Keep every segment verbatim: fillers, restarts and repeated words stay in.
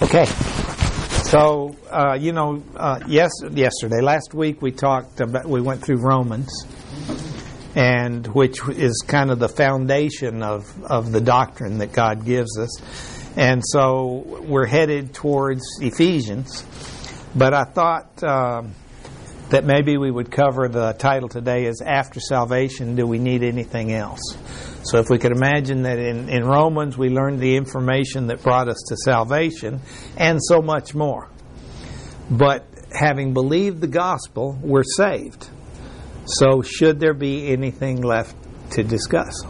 Okay. So, uh, you know, uh, yes, yesterday, last week we talked about, we went through Romans, and which is kind of the foundation of, of the doctrine that God gives us. And so we're headed towards Ephesians. But I thought um, that maybe we would cover the title today as After Salvation, Do We Need Anything Else? So if we could imagine that in, in Romans we learned the information that brought us to salvation and so much more. But having believed the gospel, we're saved. So should there be anything left to discuss?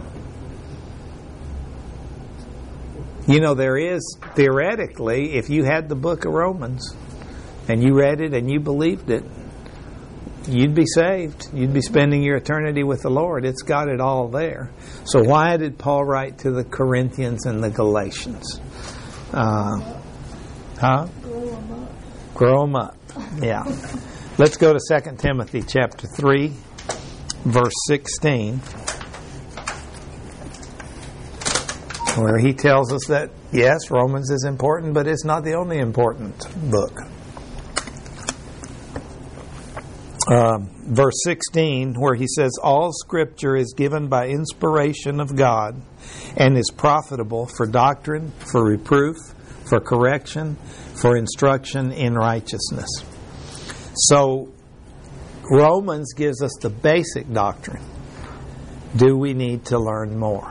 You know, there is, theoretically, if you had the book of Romans and you read it and you believed it, you'd be saved. You'd be spending your eternity with the Lord. It's got it all there. So why did Paul write to the Corinthians and the Galatians? Uh, huh? Grow them up. Grow them up. Yeah. Let's go to Second Timothy chapter three, verse sixteen, where he tells us that, yes, Romans is important, but it's not the only important book. Um, verse sixteen, where he says, all Scripture is given by inspiration of God and is profitable for doctrine, for reproof, for correction, for instruction in righteousness. So, Romans gives us the basic doctrine. Do we need to learn more?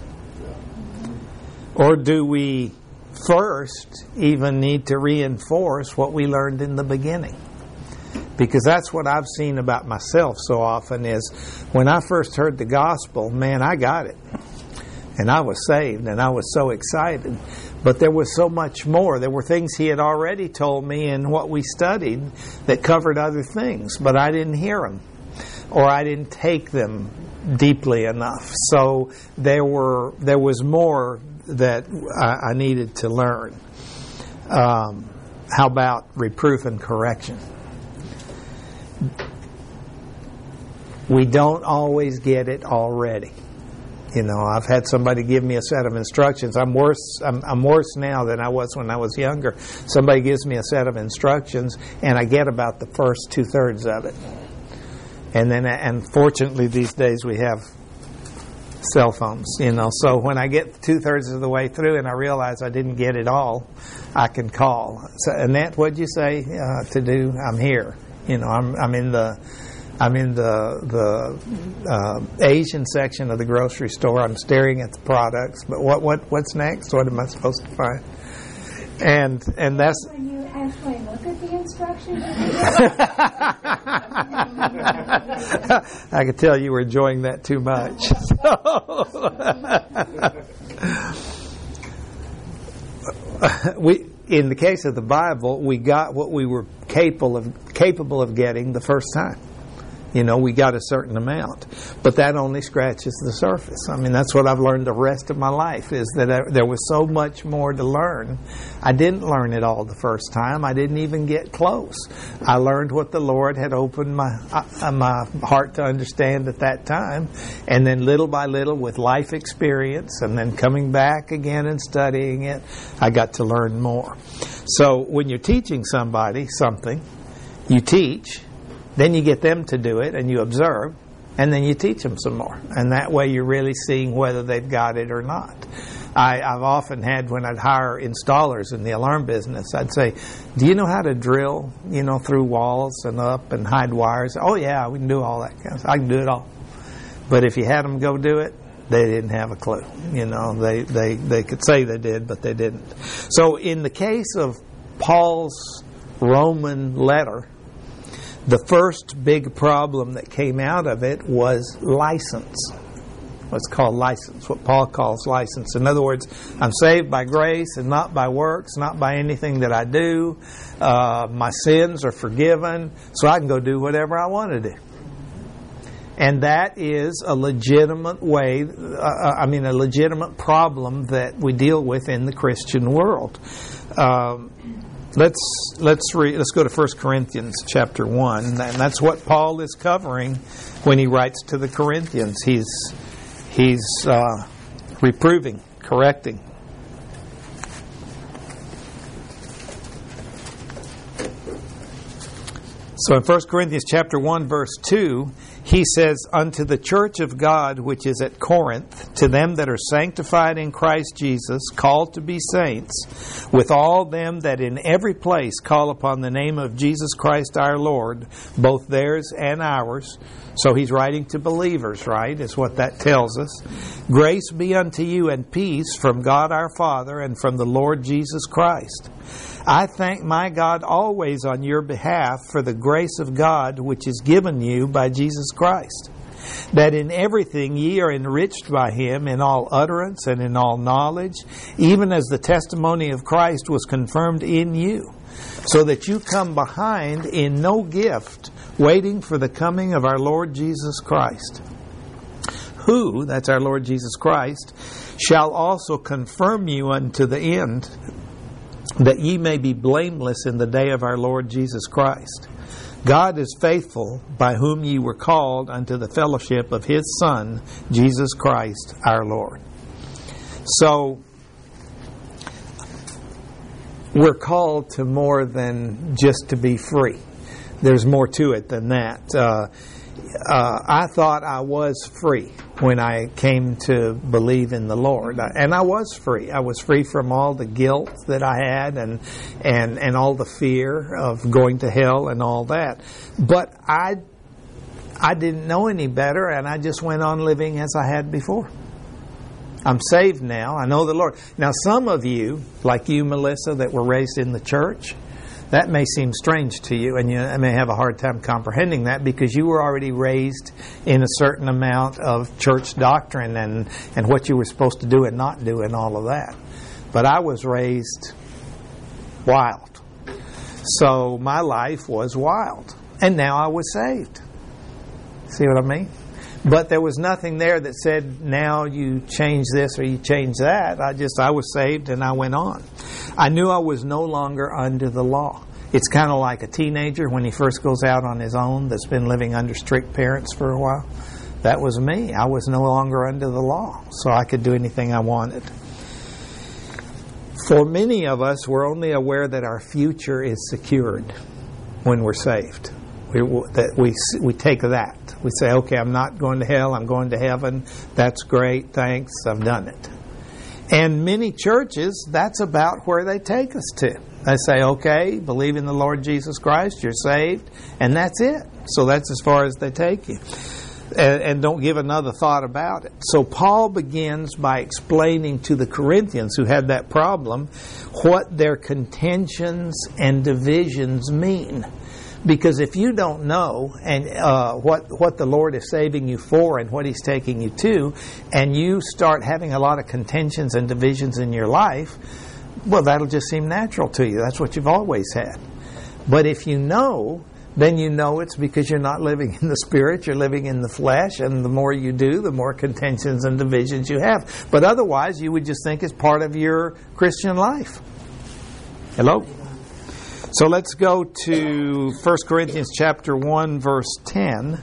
Or do we first even need to reinforce what we learned in the beginning? Because that's what I've seen about myself so often is when I first heard the gospel, man, I got it. And I was saved and I was so excited. But there was so much more. There were things he had already told me in what we studied that covered other things, but I didn't hear them or I didn't take them deeply enough. So there were there was more that I, I needed to learn. Um, how about reproof and correction? We don't always get it already. You know, I've had somebody give me a set of instructions. I'm worse. I'm, I'm worse now than I was when I was younger. Somebody gives me a set of instructions, and I get about the first two thirds of it. And then, and fortunately, these days we have cell phones. You know, so when I get two thirds of the way through and I realize I didn't get it all, I can call. So, Annette, what'd you say uh, to do? I'm here. You know, I'm I'm in the. I'm in the the uh, Asian section of the grocery store. I'm staring at the products, but what what what's next? What am I supposed to find? And and that's when you actually look at the instructions. I could tell you were enjoying that too much. So, we. In the case of the Bible, we got what we were capable of capable of getting the first time. You know, we got a certain amount. But that only scratches the surface. I mean, that's what I've learned the rest of my life, is that there was so much more to learn. I didn't learn it all the first time. I didn't even get close. I learned what the Lord had opened my uh, my heart to understand at that time. And then little by little, with life experience, and then coming back again and studying it, I got to learn more. So when you're teaching somebody something, you teach. Then you get them to do it, and you observe, and then you teach them some more. And that way you're really seeing whether they've got it or not. I, I've often had, when I'd hire installers in the alarm business, I'd say, do you know how to drill, you know, through walls and up and hide wires? Oh, yeah, we can do all that kind of stuff. I can do it all. But if you had them go do it, they didn't have a clue. You know, they, they, they could say they did, but they didn't. So in the case of Paul's Roman letter, the first big problem that came out of it was license. What's called license, what Paul calls license. In other words, I'm saved by grace and not by works, not by anything that I do. Uh, my sins are forgiven, so I can go do whatever I want to do. And that is a legitimate way, uh, I mean, a legitimate problem that we deal with in the Christian world. Um, Let's let's read. Let's go to First Corinthians chapter one, and that's what Paul is covering when he writes to the Corinthians. He's he's uh, reproving, correcting. So in First Corinthians chapter one, verse two, he says, "Unto the church of God which is at Corinth, to them that are sanctified in Christ Jesus, called to be saints, with all them that in every place call upon the name of Jesus Christ our Lord, both theirs and ours." So he's writing to believers, right? Is what that tells us. "Grace be unto you and peace from God our Father and from the Lord Jesus Christ. I thank my God always on your behalf for the grace of God which is given you by Jesus Christ, that in everything ye are enriched by him in all utterance and in all knowledge, even as the testimony of Christ was confirmed in you, so that you come behind in no gift, waiting for the coming of our Lord Jesus Christ, who," that's our Lord Jesus Christ, "shall also confirm you unto the end, that ye may be blameless in the day of our Lord Jesus Christ. God is faithful, by whom ye were called unto the fellowship of his Son, Jesus Christ our Lord." So, we're called to more than just to be free. There's more to it than that. Uh, uh, I thought I was free when I came to believe in the Lord, and I was free. I was free from all the guilt that I had, and and and all the fear of going to hell and all that. But I I didn't know any better, and I just went on living as I had before. I'm saved now. I know the Lord. Now, some of you, like you, Melissa, that were raised in the church, that may seem strange to you, and you may have a hard time comprehending that because you were already raised in a certain amount of church doctrine and, and what you were supposed to do and not do and all of that. But I was raised wild. So my life was wild. And now I was saved. See what I mean? But there was nothing there that said, now you change this or you change that. I just, I was saved and I went on. I knew I was no longer under the law. It's kind of like a teenager when he first goes out on his own that's been living under strict parents for a while. That was me. I was no longer under the law, so I could do anything I wanted. For many of us, we're only aware that our future is secured when we're saved. We, that we we take that. We say, okay, I'm not going to hell, I'm going to heaven. That's great, thanks, I've done it. And many churches, that's about where they take us to. They say, okay, believe in the Lord Jesus Christ, you're saved, and that's it. So that's as far as they take you. And, and don't give another thought about it. So Paul begins by explaining to the Corinthians who had that problem what their contentions and divisions mean. Because if you don't know and uh, what what the Lord is saving you for and what He's taking you to, and you start having a lot of contentions and divisions in your life, well, that'll just seem natural to you. That's what you've always had. But if you know, then you know it's because you're not living in the Spirit, you're living in the flesh, and the more you do, the more contentions and divisions you have. But otherwise, you would just think it's part of your Christian life. Hello? So let's go to First Corinthians chapter one, verse ten.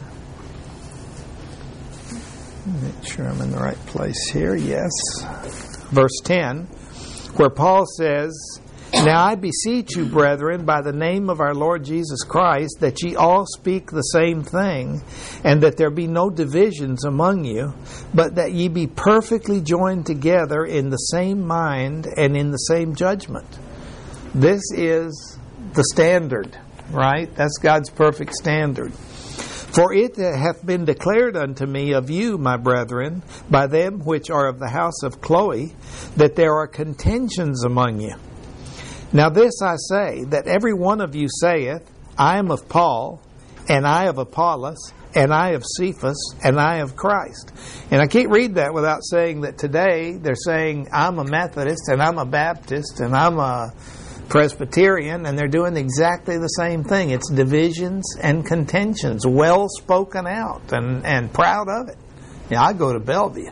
Make sure I'm in the right place here. Yes. Verse ten, where Paul says, "Now I beseech you, brethren, by the name of our Lord Jesus Christ, that ye all speak the same thing, and that there be no divisions among you, but that ye be perfectly joined together in the same mind and in the same judgment." This is the standard, right? That's God's perfect standard. "For it hath been declared unto me of you, my brethren, by them which are of the house of Chloe, that there are contentions among you. Now this I say, that every one of you saith, I am of Paul, and I of Apollos, and I of Cephas, and I of Christ." And I can't read that without saying that today they're saying, I'm a Methodist, and I'm a Baptist, and I'm a Presbyterian, and they're doing exactly the same thing. It's divisions and contentions, well spoken out, and, and proud of it. Yeah, I go to Bellevue.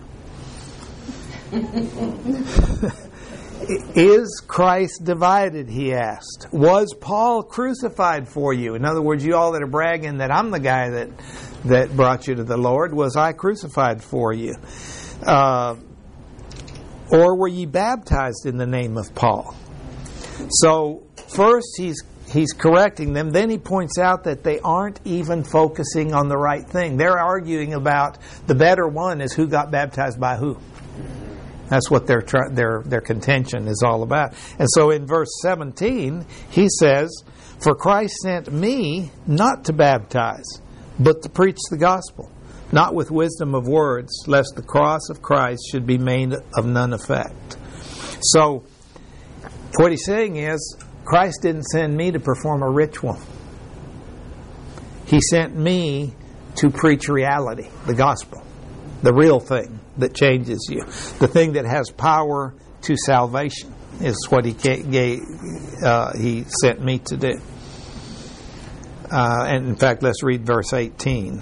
Is Christ divided, he asked. Was Paul crucified for you? In other words, you all that are bragging that I'm the guy that, that brought you to the Lord, was I crucified for you? Uh, or were ye baptized in the name of Paul? So, first he's he's correcting them. Then he points out that they aren't even focusing on the right thing. They're arguing about the better one is who got baptized by who. That's what their their their contention is all about. And so in verse seventeen, he says, "For Christ sent me not to baptize, but to preach the gospel, not with wisdom of words, lest the cross of Christ should be made of none effect." So what he's saying is, Christ didn't send me to perform a ritual. He sent me to preach reality, the gospel, the real thing that changes you, the thing that has power to salvation is what he gave, uh, he sent me to do. Uh, and in fact, let's read verse eighteen.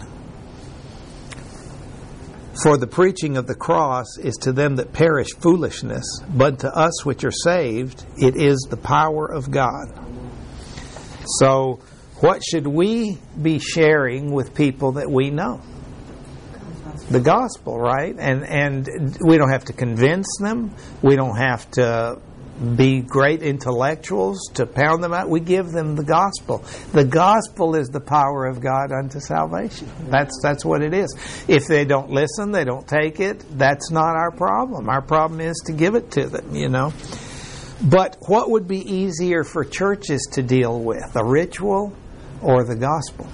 "For the preaching of the cross is to them that perish foolishness, but to us which are saved, it is the power of God." So, what should we be sharing with people that we know? The gospel, right? And and we don't have to convince them. We don't have to be great intellectuals to pound them out. We give them the gospel. The gospel is the power of God unto salvation. That's that's what it is. If they don't listen, they don't take it, that's not our problem. Our problem is to give it to them, you know. But what would be easier for churches to deal with, a ritual or the gospel?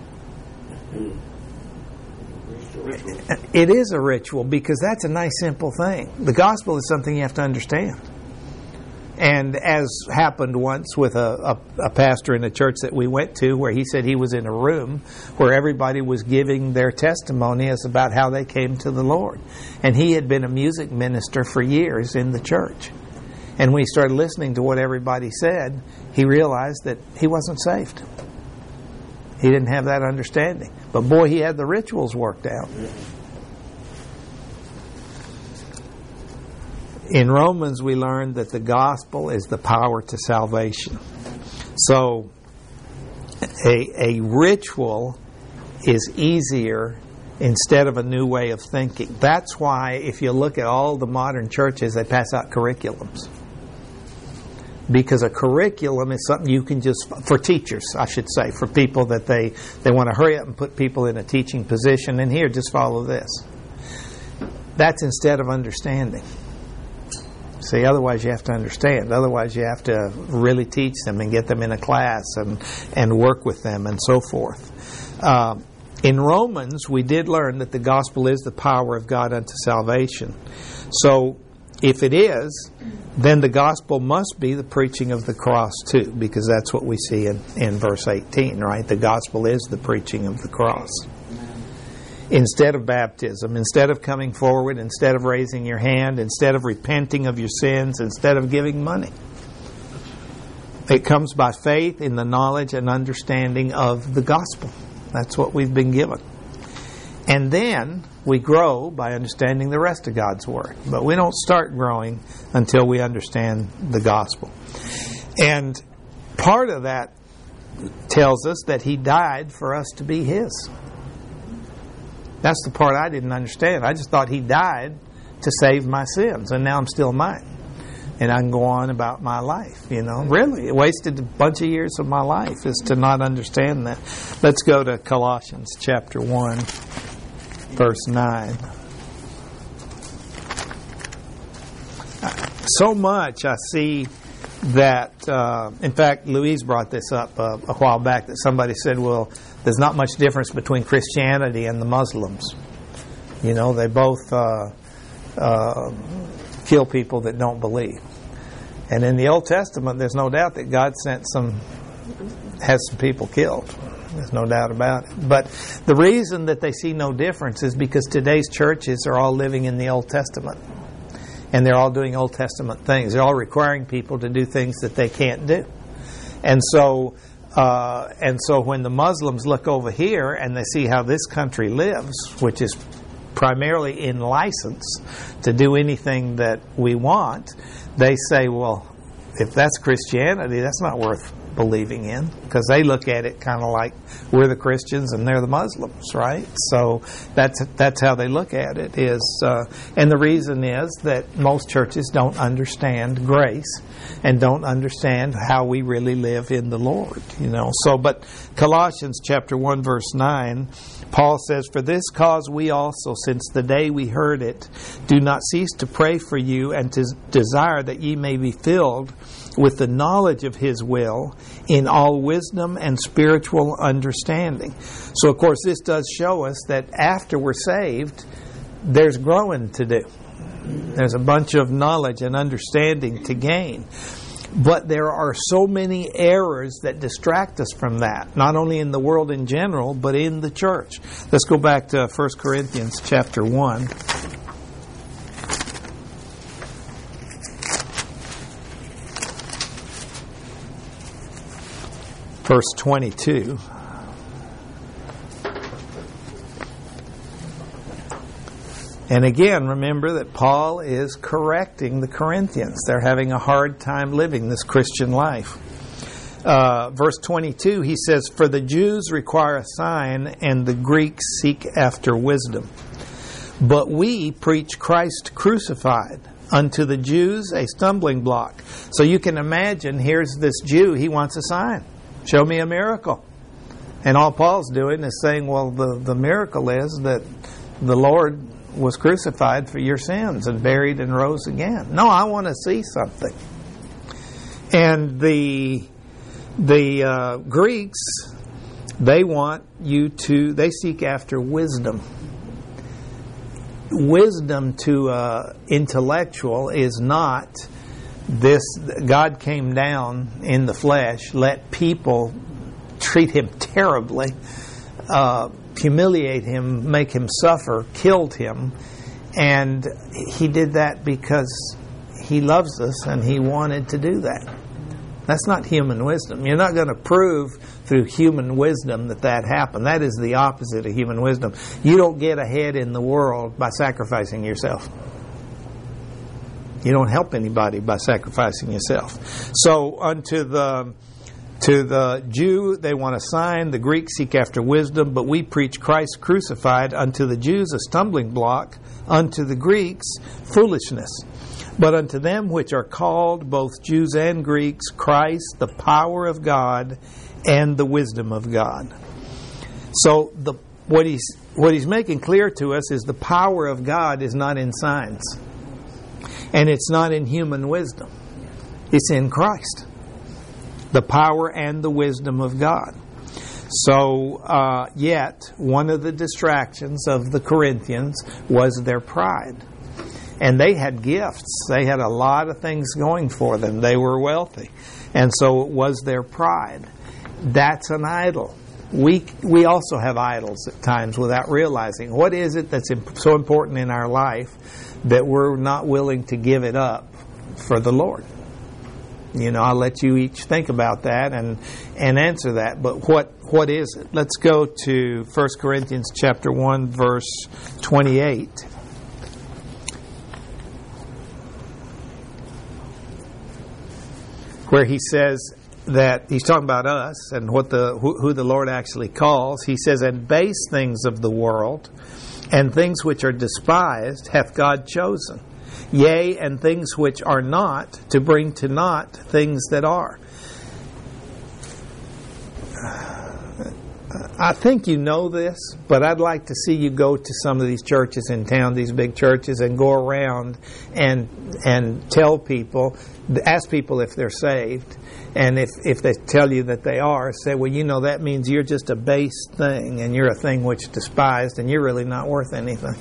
It is a ritual because that's a nice simple thing. The gospel is something you have to understand. And as happened once with a, a, a pastor in a church that we went to, where he said he was in a room where everybody was giving their testimony as about how they came to the Lord. And he had been a music minister for years in the church. And when he started listening to what everybody said, he realized that he wasn't saved. He didn't have that understanding. But boy, he had the rituals worked out. In Romans, we learned that the gospel is the power to salvation. So, a, a ritual is easier instead of a new way of thinking. That's why, if you look at all the modern churches, they pass out curriculums. Because a curriculum is something you can just, for teachers, I should say, for people that they, they want to hurry up and put people in a teaching position, and here, just follow this. That's instead of understanding. See, otherwise you have to understand. Otherwise you have to really teach them and get them in a class and, and work with them and so forth. Uh, in Romans, we did learn that the gospel is the power of God unto salvation. So, if it is, then the gospel must be the preaching of the cross too, because that's what we see in, in verse eighteen, right? The gospel is the preaching of the cross. Instead of baptism, instead of coming forward, instead of raising your hand, instead of repenting of your sins, instead of giving money. It comes by faith in the knowledge and understanding of the gospel. That's what we've been given. And then we grow by understanding the rest of God's Word. But we don't start growing until we understand the gospel. And part of that tells us that He died for us to be His. That's the part I didn't understand. I just thought He died to save my sins, and now I'm still mine. And I can go on about my life, you know. Really, it wasted a bunch of years of my life is to not understand that. Let's go to Colossians chapter one, verse nine. So much I see that, uh, in fact, Louise brought this up uh, a while back, that somebody said, well, there's not much difference between Christianity and the Muslims. You know, they both uh, uh, kill people that don't believe. And in the Old Testament, there's no doubt that God sent some, has some people killed. There's no doubt about it. But the reason that they see no difference is because today's churches are all living in the Old Testament. And they're all doing Old Testament things. They're all requiring people to do things that they can't do. And so... Uh, and so when the Muslims look over here and they see how this country lives, which is primarily in license to do anything that we want, they say, well, if that's Christianity, that's not worth believing in, because they look at it kind of like we're the Christians and they're the Muslims, right? So that's that's how they look at it. Is uh, and the reason is that most churches don't understand grace and don't understand how we really live in the Lord, you know. So, but Colossians chapter one verse nine, Paul says, "For this cause we also, since the day we heard it, do not cease to pray for you and to desire that ye may be filled with the knowledge of His will in all wisdom and spiritual understanding." So, of course, this does show us that after we're saved, there's growing to do. There's a bunch of knowledge and understanding to gain. But there are so many errors that distract us from that, not only in the world in general, but in the church. Let's go back to First Corinthians chapter one. Verse twenty-two. And again, remember that Paul is correcting the Corinthians. They're having a hard time living this Christian life. Uh, verse twenty-two, he says, "For the Jews require a sign, and the Greeks seek after wisdom. But we preach Christ crucified, unto the Jews a stumbling block." So you can imagine, here's this Jew, he wants a sign. Show me a miracle. And all Paul's doing is saying, well, the, the miracle is that the Lord was crucified for your sins and buried and rose again. No, I want to see something. And the the uh, Greeks, they want you to, they seek after wisdom. Wisdom to uh, intellectual is not this, God came down in the flesh, let people treat Him terribly, uh, humiliate Him, make Him suffer, killed Him. And He did that because He loves us and He wanted to do that. That's not human wisdom. You're not going to prove through human wisdom that that happened. That is the opposite of human wisdom. You don't get ahead in the world by sacrificing yourself. You don't help anybody by sacrificing yourself. So unto the to the Jew they want a sign, the Greeks seek after wisdom, but we preach Christ crucified, unto the Jews a stumbling block, unto the Greeks foolishness. But unto them which are called, both Jews and Greeks, Christ, the power of God and the wisdom of God. So the what he's what he's making clear to us is the power of God is not in signs. And it's not in human wisdom. It's in Christ. The power and the wisdom of God. So, uh, yet, one of the distractions of the Corinthians was their pride. And they had gifts. They had a lot of things going for them. They were wealthy. And so it was their pride. That's an idol. We we also have idols at times without realizing. What is it that's imp- so important in our life that we're not willing to give it up for the Lord? You know, I'll let you each think about that and and answer that. But what what is it? Let's go to First Corinthians chapter one, verse twenty-eight. Where he says that he's talking about us and what the who, who the Lord actually calls. He says, "And base things of the world, and things which are despised, hath God chosen. Yea, and things which are not, to bring to naught things that are." I think you know this, but I'd like to see you go to some of these churches in town, these big churches, and go around and and tell people, ask people if they're saved, and if, if they tell you that they are, say, well, you know, that means you're just a base thing, and you're a thing which is despised, and you're really not worth anything.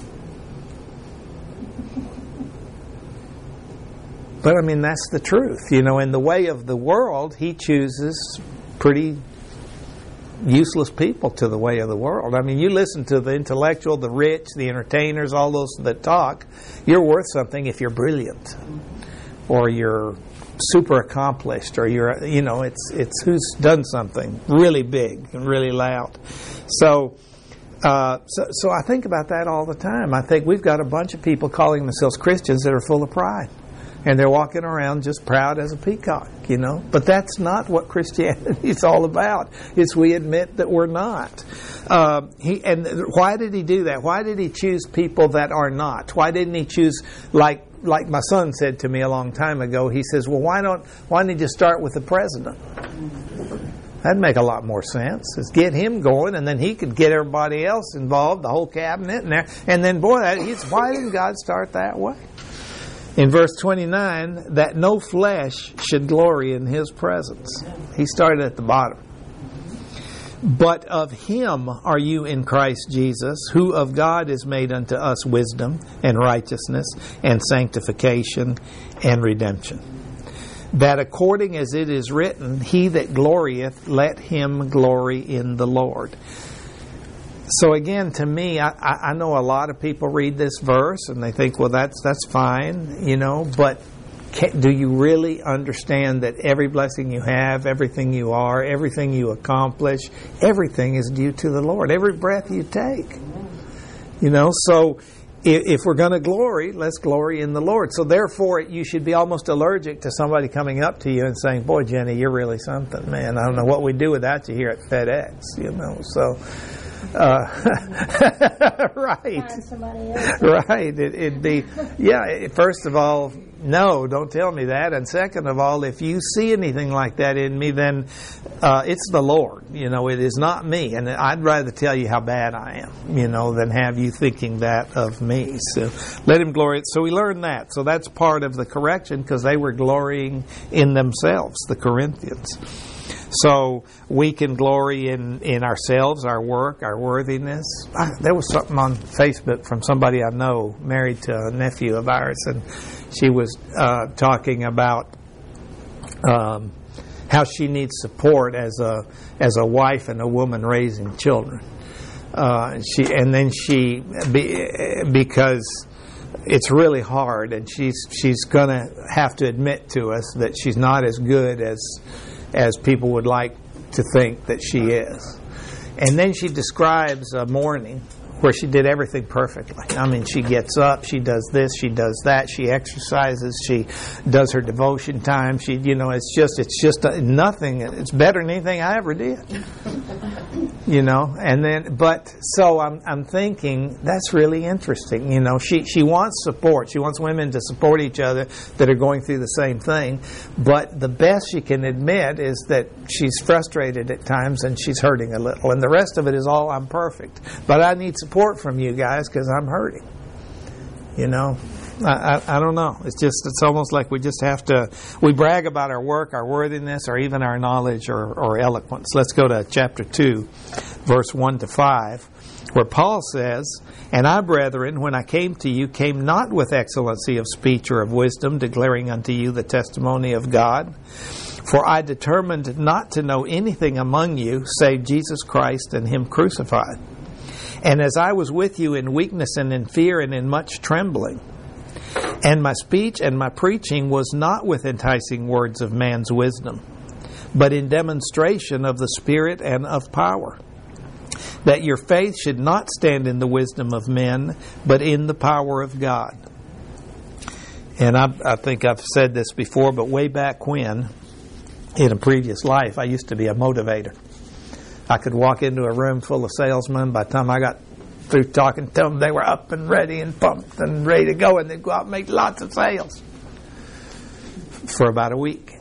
But, I mean, that's the truth. You know, in the way of the world, He chooses pretty useless people to the way of the world. I mean, you listen to the intellectual, the rich, the entertainers, all those that talk. You're worth something if you're brilliant, or you're super accomplished, or you're, you know, it's it's who's done something really big and really loud. So, uh, so, so I think about that all the time. I think we've got a bunch of people calling themselves Christians that are full of pride. And they're walking around just proud as a peacock, you know. But that's not what Christianity is all about. It's we admit that we're not. Uh, he and why did he do that? Why did he choose people that are not? Why didn't he choose, like like my son said to me a long time ago, he says, well, why don't why don't you just start with the president? That'd make a lot more sense. Is get him going, and then he could get everybody else involved, the whole cabinet, and there, and then boy, that, he's, why didn't God start that way? In verse twenty-nine, that no flesh should glory in his presence. He started at the bottom. But of him are you in Christ Jesus, who of God is made unto us wisdom and righteousness and sanctification and redemption. That according as it is written, he that glorieth, let him glory in the Lord. So again, to me, I, I know a lot of people read this verse and they think, well, that's that's fine, you know, but can, do you really understand that every blessing you have, everything you are, everything you accomplish, everything is due to the Lord, every breath you take? You know, so if, if we're going to glory, let's glory in the Lord. So therefore, you should be almost allergic to somebody coming up to you and saying, boy, Jenny, you're really something, man. I don't know what we'd do without you here at FedEx, you know, so... Uh, right, right. It, it'd be, yeah. First of all, no, don't tell me that. And second of all, if you see anything like that in me, then uh, it's the Lord. You know, it is not me. And I'd rather tell you how bad I am, you know, than have you thinking that of me. So let him glory. So we learned that. So that's part of the correction, because they were glorying in themselves, the Corinthians. So we can glory in, in ourselves, our work, our worthiness. I, there was something on Facebook from somebody I know, married to a nephew of ours, and she was uh, talking about um, how she needs support as a as a wife and a woman raising children. Uh, she and then she be, because it's really hard, and she's she's going to have to admit to us that she's not as good as. as people would like to think that she is. And then she describes a morning where she did everything perfectly. I mean, she gets up, she does this, she does that, she exercises, she does her devotion time. She, you know, it's just, it's just a, nothing. It's better than anything I ever did. You know, and then, but so I'm, I'm thinking that's really interesting. You know, she, she wants support. She wants women to support each other that are going through the same thing. But the best she can admit is that she's frustrated at times and she's hurting a little. And the rest of it is all, I'm perfect. But I need support from you guys because I'm hurting. You know, I, I, I don't know. It's just, it's almost like we just have to, we brag about our work, our worthiness, or even our knowledge or, or eloquence. Let's go to chapter two, verse one to five, where Paul says, And I, brethren, when I came to you, came not with excellency of speech or of wisdom, declaring unto you the testimony of God. For I determined not to know anything among you, save Jesus Christ and Him crucified. And as I was with you in weakness and in fear and in much trembling, and my speech and my preaching was not with enticing words of man's wisdom, but in demonstration of the Spirit and of power, that your faith should not stand in the wisdom of men, but in the power of God. And I, I think I've said this before, but way back when, in a previous life, I used to be a motivator. I could walk into a room full of salesmen. By the time I got through talking to them, they were up and ready and pumped and ready to go, and they'd go out and make lots of sales for about a week.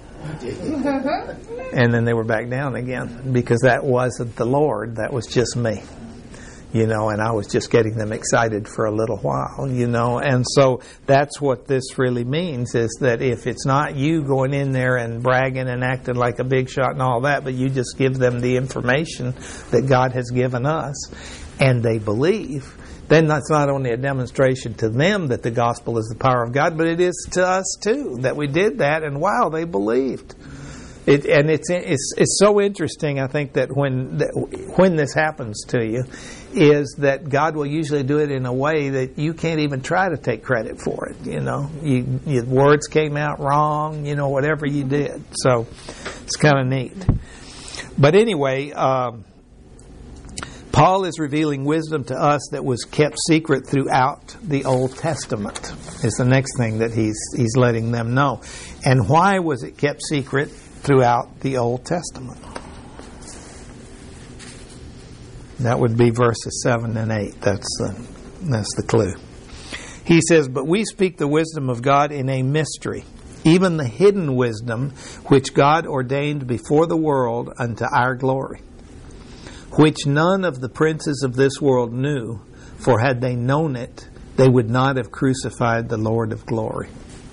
And then they were back down again, because that wasn't the Lord, that was just me. You know, and I was just getting them excited for a little while, you know. And so that's what this really means, is that if it's not you going in there and bragging and acting like a big shot and all that, but you just give them the information that God has given us and they believe, then that's not only a demonstration to them that the gospel is the power of God, but it is to us too, that we did that, and wow, they believed. It, and it's it's it's so interesting, I think, that when that when this happens to you, is that God will usually do it in a way that you can't even try to take credit for it. You know, you, your words came out wrong. You know, whatever you did. So it's kind of neat. But anyway, um, Paul is revealing wisdom to us that was kept secret throughout the Old Testament. Is the next thing that he's he's letting them know. And why was it kept secret throughout the Old Testament? That would be verses seven and eight. That's the, that's the clue. He says, "But we speak the wisdom of God in a mystery, even the hidden wisdom which God ordained before the world unto our glory, which none of the princes of this world knew, for had they known it, they would not have crucified the Lord of glory."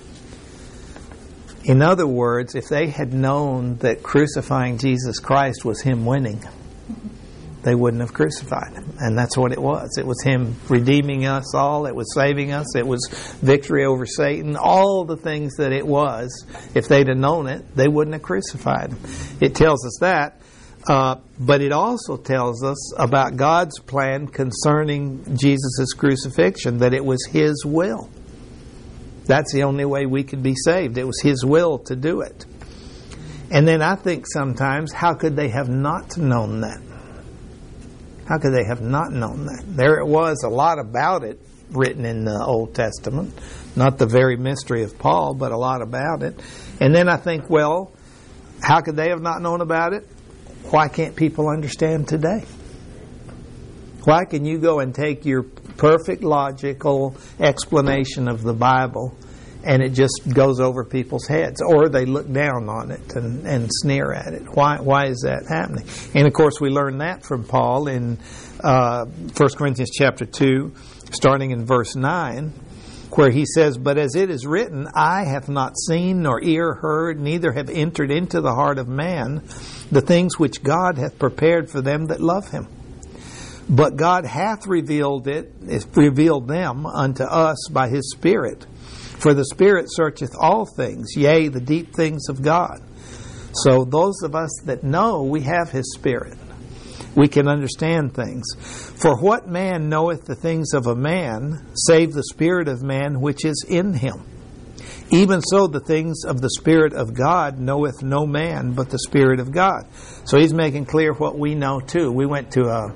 In other words, if they had known that crucifying Jesus Christ was Him winning, they wouldn't have crucified Him. And that's what it was. It was Him redeeming us all. It was saving us. It was victory over Satan. All the things that it was, if they'd have known it, they wouldn't have crucified Him. It tells us that. Uh, but it also tells us about God's plan concerning Jesus' crucifixion, that it was His will. That's the only way we could be saved. It was His will to do it. And then I think sometimes, how could they have not known that? How could they have not known that? There it was, a lot about it written in the Old Testament. Not the very mystery of Paul, but a lot about it. And then I think, well, how could they have not known about it? Why can't people understand today? Why can you go and take your perfect logical explanation of the Bible and it just goes over people's heads, or they look down on it and, and sneer at it? Why why is that happening? And of course we learn that from Paul in uh, First Corinthians chapter two, starting in verse nine, where he says, "But as it is written, eye hath not seen, nor ear heard, neither have entered into the heart of man the things which God hath prepared for them that love Him. But God hath revealed it, revealed them unto us by His Spirit. For the Spirit searcheth all things, yea, the deep things of God." So those of us that know, we have His Spirit. We can understand things. "For what man knoweth the things of a man, save the spirit of man which is in him? Even so the things of the Spirit of God knoweth no man but the Spirit of God." So he's making clear what we know too. We went to a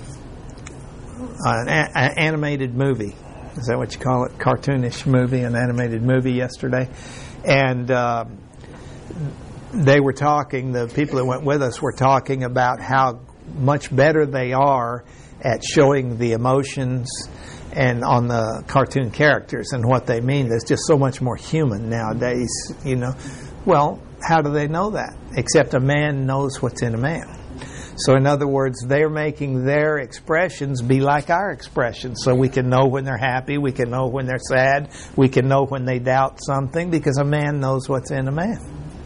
an, a, an animated movie. Is that what you call it? Cartoonish movie, an animated movie yesterday. And uh, they were talking, the people that went with us were talking about how much better they are at showing the emotions and on the cartoon characters and what they mean. There's just so much more human nowadays, you know. Well, how do they know that? Except a man knows what's in a man. So in other words, they're making their expressions be like our expressions. So we can know when they're happy, we can know when they're sad, we can know when they doubt something, because a man knows what's in a man.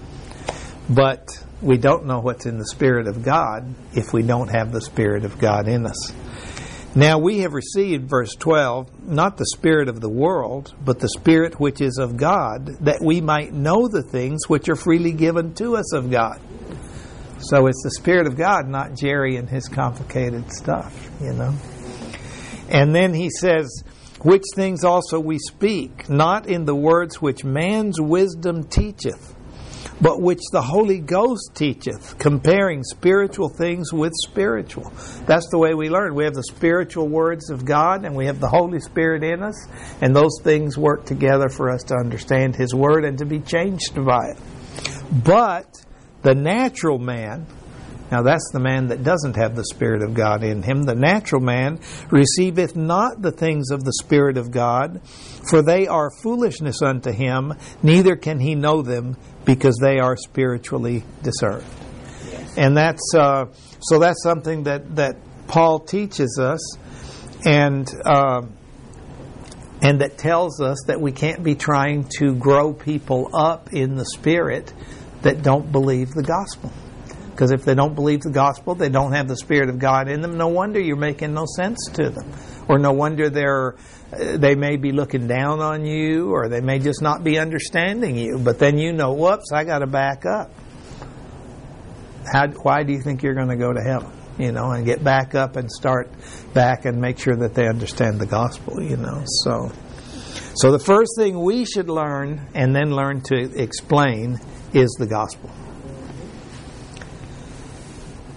But we don't know what's in the Spirit of God if we don't have the Spirit of God in us. "Now we have received," verse twelve, "not the spirit of the world, but the Spirit which is of God, that we might know the things which are freely given to us of God." So it's the Spirit of God, not Jerry and his complicated stuff, you know. And then he says, "Which things also we speak, not in the words which man's wisdom teacheth, but which the Holy Ghost teacheth, comparing spiritual things with spiritual." That's the way we learn. We have the spiritual words of God, and we have the Holy Spirit in us, and those things work together for us to understand His Word and to be changed by it. But the natural man, now that's the man that doesn't have the Spirit of God in him, the natural man receiveth not the things of the Spirit of God, for they are foolishness unto him, neither can he know them, because they are spiritually discerned. Yes. And that's uh, so that's something that, that Paul teaches us, and uh, and that tells us that we can't be trying to grow people up in the Spirit that don't believe the gospel. Because if they don't believe the gospel, they don't have the Spirit of God in them, no wonder you're making no sense to them. Or no wonder they're, they may be looking down on you, or they may just not be understanding you. But then you know, whoops, I got to back up. How, why do you think you're going to go to heaven? You know, and get back up and start back and make sure that they understand the gospel, you know. So, so the first thing we should learn and then learn to explain is the gospel.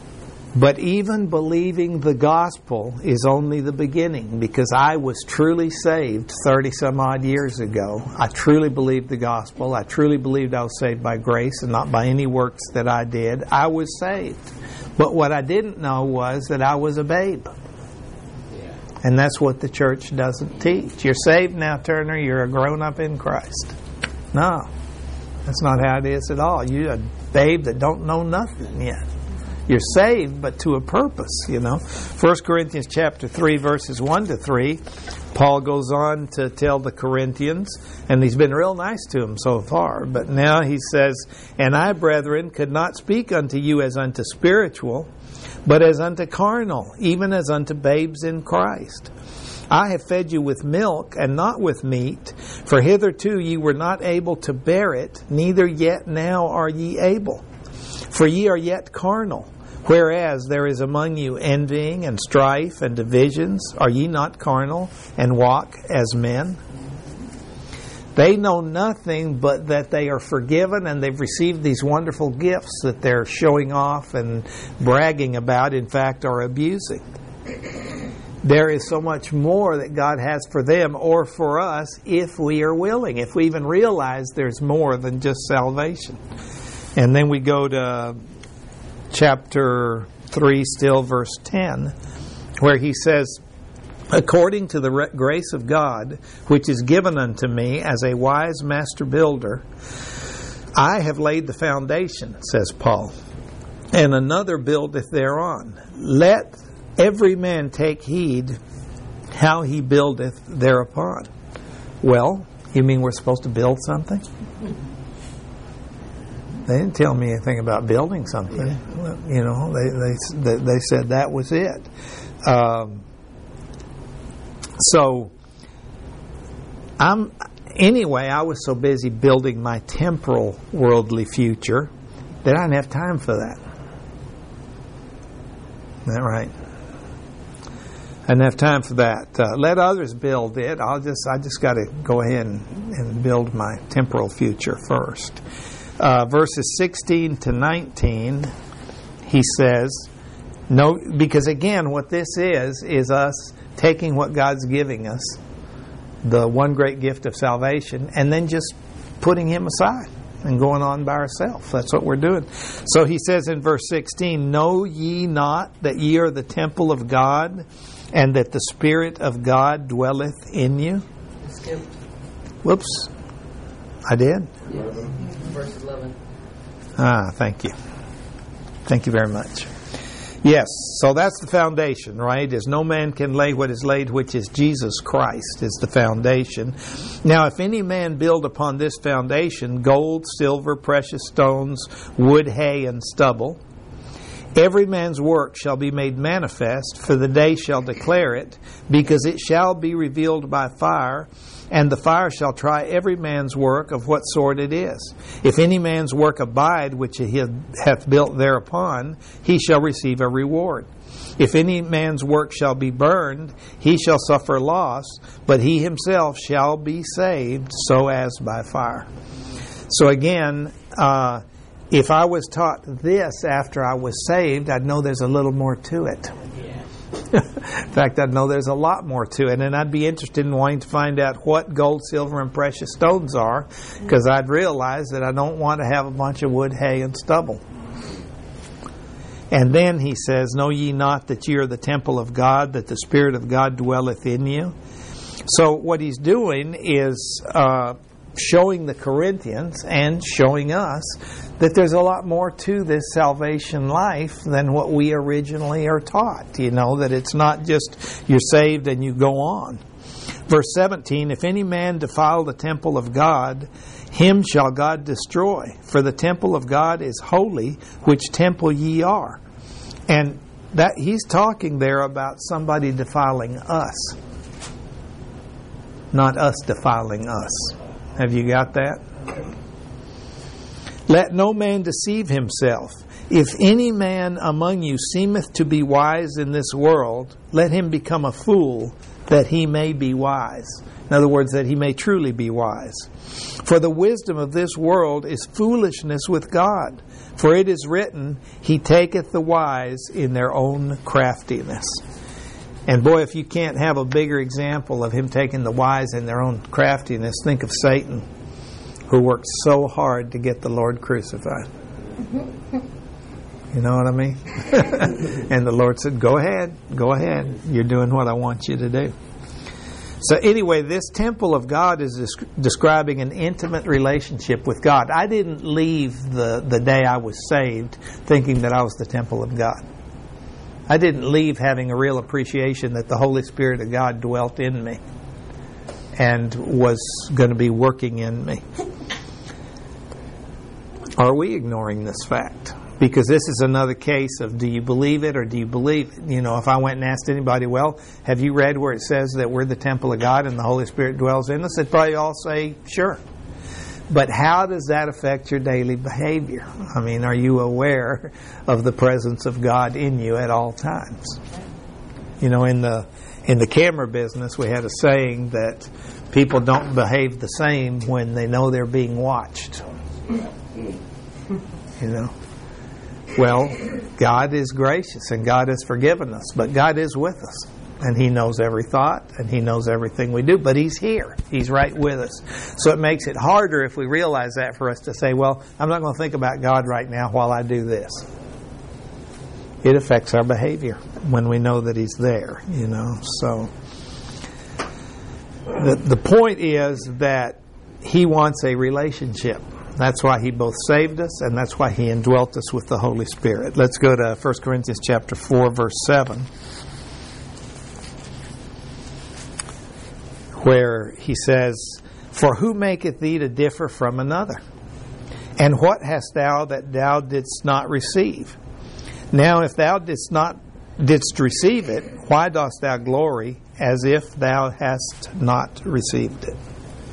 But even believing the gospel is only the beginning, because I was truly saved thirty some odd years ago. I truly believed the gospel. I truly believed I was saved by grace and not by any works that I did. I was saved. But what I didn't know was that I was a babe. And that's what the church doesn't teach. You're saved now, Turner. You're a grown-up in Christ. No. That's not how it is at all. You're a babe that don't know nothing yet. You're saved, but to a purpose, you know. First Corinthians chapter three, verses one to three, Paul goes on to tell the Corinthians, and he's been real nice to them so far, but now he says, "And I, brethren, could not speak unto you as unto spiritual, but as unto carnal, even as unto babes in Christ. I have fed you with milk, and not with meat, for hitherto ye were not able to bear it, neither yet now are ye able. For ye are yet carnal. Whereas there is among you envying and strife and divisions, are ye not carnal and walk as men?" They know nothing but that they are forgiven and they've received these wonderful gifts that they're showing off and bragging about, in fact, are abusing. There is so much more that God has for them or for us if we are willing, if we even realize there's more than just salvation. And then we go to chapter three, still verse ten, where he says, "According to the grace of God, which is given unto me as a wise master builder, I have laid the foundation," says Paul, "and another buildeth thereon. Let every man take heed how he buildeth thereupon." Well, you mean we're supposed to build something? They didn't tell me anything about building something. Yeah. You know, they, they they said that was it. Um, so, I'm anyway. I was so busy building my temporal, worldly future that I didn't have time for that. Is that right? I didn't have time for that. Uh, let others build it. I'll just I just got to go ahead and, and build my temporal future first. Uh, verses sixteen to nineteen, he says, no, because again, what this is, is us taking what God's giving us, the one great gift of salvation, and then just putting Him aside and going on by ourselves. That's what we're doing. So he says in verse sixteen, "Know ye not that ye are the temple of God, and that the Spirit of God dwelleth in you?" Skipped. Whoops. I did? Yes. Verse eleven. Ah, thank you. Thank you very much. Yes, so that's the foundation, right? As no man can lay what is laid, which is Jesus Christ, is the foundation. Now, if any man build upon this foundation gold, silver, precious stones, wood, hay, and stubble, every man's work shall be made manifest, for the day shall declare it, because it shall be revealed by fire, and the fire shall try every man's work of what sort it is. If any man's work abide which he hath built thereupon, he shall receive a reward. If any man's work shall be burned, he shall suffer loss, but he himself shall be saved, so as by fire. So again, uh, if I was taught this after I was saved, I'd know there's a little more to it. In fact, I'd know there's a lot more to it, and I'd be interested in wanting to find out what gold, silver, and precious stones are, because I'd realize that I don't want to have a bunch of wood, hay, and stubble. And then he says, "Know ye not that ye are the temple of God, that the Spirit of God dwelleth in you?" So what he's doing is uh, showing the Corinthians and showing us that there's a lot more to this salvation life than what we originally are taught. You know, that it's not just you're saved and you go on. Verse seventeen, "If any man defile the temple of God, him shall God destroy. For the temple of God is holy, which temple ye are." And that he's talking there about somebody defiling us, not us defiling us. Have you got that? "Let no man deceive himself. If any man among you seemeth to be wise in this world, let him become a fool, that he may be wise. In other words, that he may truly be wise. For the wisdom of this world is foolishness with God. For it is written, He taketh the wise in their own craftiness. And boy, if you can't have a bigger example of him taking the wise in their own craftiness, think of Satan, who worked so hard to get the Lord crucified. You know what I mean? And the Lord said, go ahead, go ahead. You're doing what I want you to do. So anyway, this temple of God is desc- describing an intimate relationship with God. I didn't leave the, the day I was saved thinking that I was the temple of God. I didn't leave having a real appreciation that the Holy Spirit of God dwelt in me and was going to be working in me. Are we ignoring this fact? Because this is another case of, do you believe it or do you believe it? You know, if I went and asked anybody, well, have you read where it says that we're the temple of God and the Holy Spirit dwells in us? They'd probably all say, sure. But how does that affect your daily behavior? I mean, are you aware of the presence of God in you at all times? You know, in the in the camera business, we had a saying that people don't behave the same when they know they're being watched. You know? Well, God is gracious and God has forgiven us, but God is with us. And He knows every thought, and He knows everything we do. But He's here. He's right with us. So it makes it harder if we realize that for us to say, well, I'm not going to think about God right now while I do this. It affects our behavior when we know that He's there, you know. So the, the point is that He wants a relationship. That's why He both saved us, and that's why He indwelt us with the Holy Spirit. Let's go to First Corinthians chapter four, verse seven. Where he says, for who maketh thee to differ from another? And what hast thou that thou didst not receive? Now if thou didst not didst receive it, why dost thou glory as if thou hast not received it?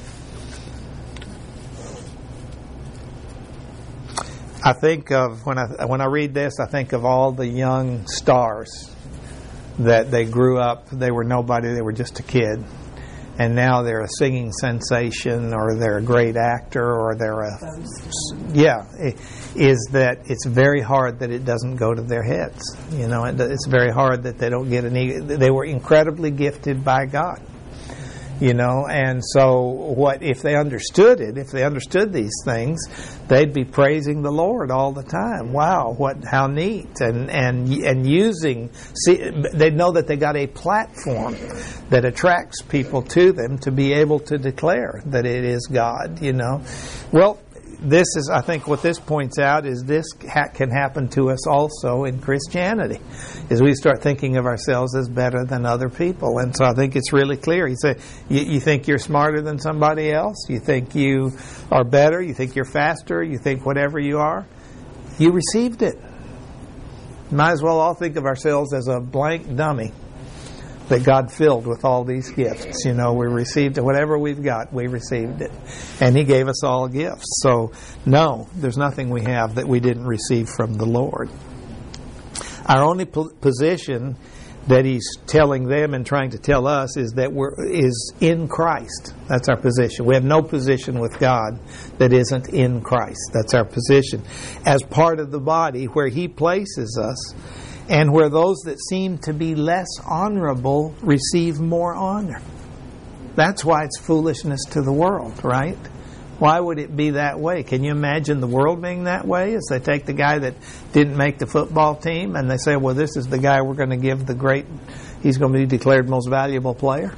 I think of, when I when I read this, I think of all the young stars that they grew up, they were nobody, they were just a kid. And now they're a singing sensation, or they're a great actor, or they're a... Yeah, is that it's very hard that it doesn't go to their heads. You know, it's very hard that they don't get any... They were incredibly gifted by God. You know, and so what if they understood it, if they understood these things, they'd be praising the Lord all the time. Wow, what how neat. And and and using, see, they'd know that they got a platform that attracts people to them to be able to declare that it is God, you know. Well, this is, I think what this points out is this ha- can happen to us also in Christianity, is we start thinking of ourselves as better than other people. And so I think it's really clear. He said, you, you think you're smarter than somebody else? You think you are better? You think you're faster? You think whatever you are? You received it. Might as well all think of ourselves as a blank dummy that God filled with all these gifts. You know, we received it. Whatever we've got, we received it. And He gave us all gifts. So, no, there's nothing we have that we didn't receive from the Lord. Our only po- position that He's telling them and trying to tell us is that we're is in Christ. That's our position. We have no position with God that isn't in Christ. That's our position. As part of the body where He places us, and where those that seem to be less honorable receive more honor. That's why it's foolishness to the world, right? Why would it be that way? Can you imagine the world being that way? As they take the guy that didn't make the football team and they say, well, this is the guy we're going to give the great, he's going to be declared most valuable player.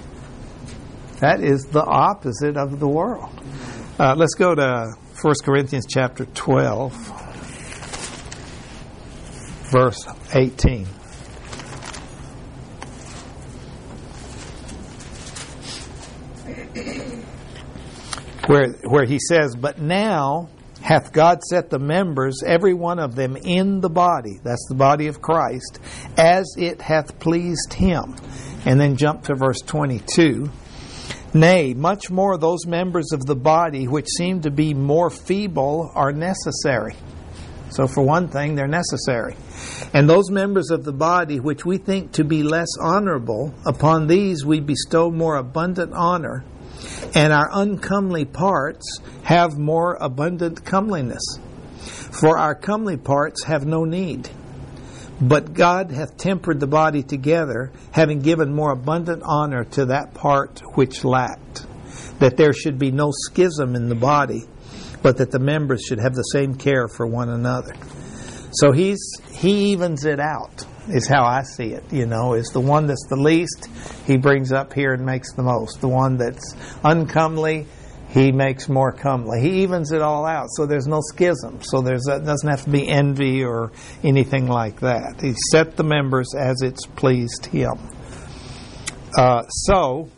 That is the opposite of the world. Uh, let's go to First Corinthians chapter twelve. Verse eighteen. Where, where he says, but now hath God set the members, every one of them, in the body, that's the body of Christ, as it hath pleased Him. And then jump to verse twenty-two. Nay, much more those members of the body which seem to be more feeble are necessary. So for one thing, they're necessary. And those members of the body which we think to be less honorable, upon these we bestow more abundant honor, and our uncomely parts have more abundant comeliness. For our comely parts have no need. But God hath tempered the body together, having given more abundant honor to that part which lacked, that there should be no schism in the body, but that the members should have the same care for one another. So he's he evens it out, is how I see it. You know, is the one that's the least, he brings up here and makes the most. The one that's uncomely, he makes more comely. He evens it all out, so there's no schism. So there's a, doesn't have to be envy or anything like that. He set the members as it's pleased him. Uh, so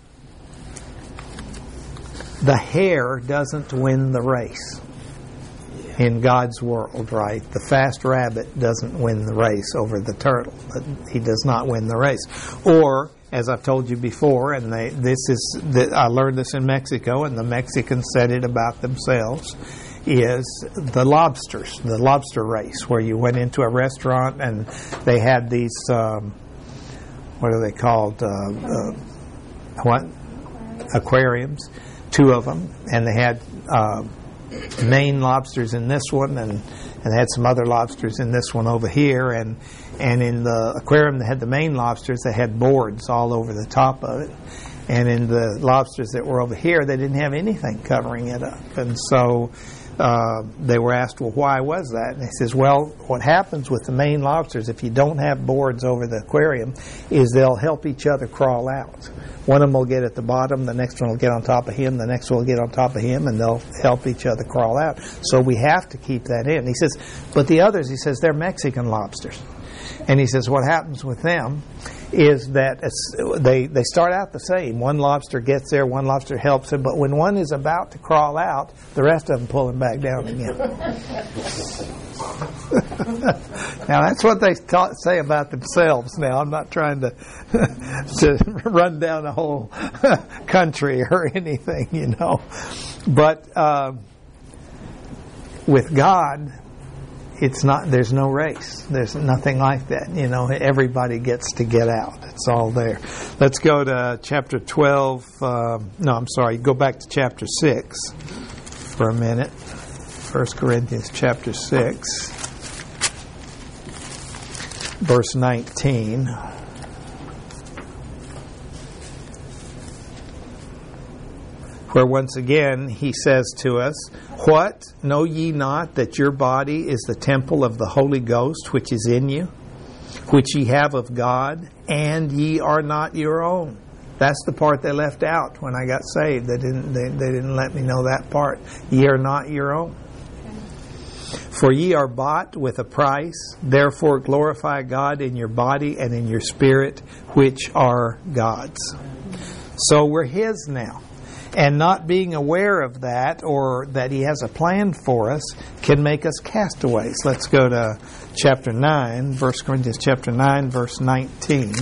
the hare doesn't win the race in God's world, right? The fast rabbit doesn't win the race over the turtle. He does not win the race. Or, as I've told you before, and they, this is the, I learned this in Mexico, and the Mexicans said it about themselves, is the lobsters, the lobster race, where you went into a restaurant and they had these, um, what are they called? Uh, uh, what? Aquariums. Two of them, and they had uh, Maine lobsters in this one, and, and they had some other lobsters in this one over here, and and in the aquarium they had the Maine lobsters, they had boards all over the top of it, and in the lobsters that were over here, they didn't have anything covering it up, and so uh, they were asked, well, why was that? And he says, well, what happens with the Maine lobsters, if you don't have boards over the aquarium, is they'll help each other crawl out. One of them will get at the bottom, the next one will get on top of him, the next one will get on top of him, and they'll help each other crawl out. So we have to keep that in. He says, but the others, he says, they're Mexican lobsters. And he says what happens with them is that it's, they, they start out the same. One lobster gets there, one lobster helps him, but when one is about to crawl out, the rest of them pull him back down again. Now that's what they ta- say about themselves now. I'm not trying to, to run down a whole country or anything, you know. But uh, with God, it's not. There's no race. There's nothing like that. You know, everybody gets to get out. It's all there. Let's go to chapter twelve. Uh, no, I'm sorry. Go back to chapter six for a minute. First Corinthians chapter six, verse nineteen. Where once again he says to us, what? Know ye not that your body is the temple of the Holy Ghost which is in you, which ye have of God, and ye are not your own? That's the part they left out when I got saved. They didn't, they, they didn't let me know that part. Ye are not your own. For ye are bought with a price, therefore glorify God in your body and in your spirit, which are God's. So we're His now. And not being aware of that, or that He has a plan for us, can make us castaways. Let's go to chapter nine, First Corinthians chapter nine, verse nineteen.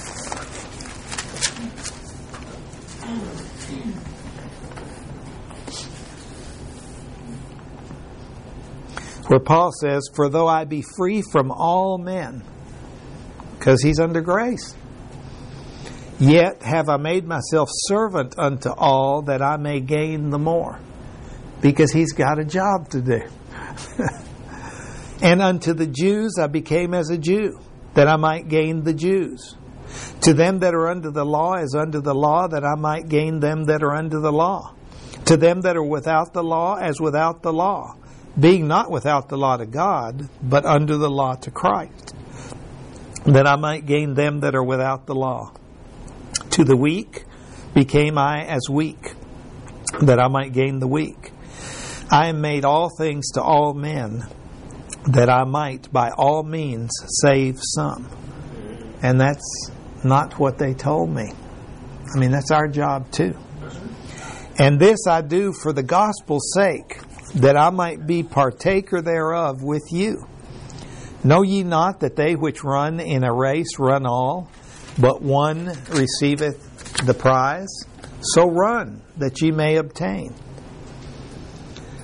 Where Paul says, for though I be free from all men, because he's under grace, yet have I made myself servant unto all, that I may gain the more. Because he's got a job to do. And unto the Jews I became as a Jew, that I might gain the Jews. To them that are under the law as under the law, that I might gain them that are under the law. To them that are without the law as without the law, being not without the law to God, but under the law to Christ, that I might gain them that are without the law. To the weak became I as weak, that I might gain the weak. I am made all things to all men, that I might by all means save some. And that's not what they told me. I mean, that's our job too. And this I do for the gospel's sake, that I might be partaker thereof with you. Know ye not that they which run in a race run all, but one receiveth the prize? So run, that ye may obtain.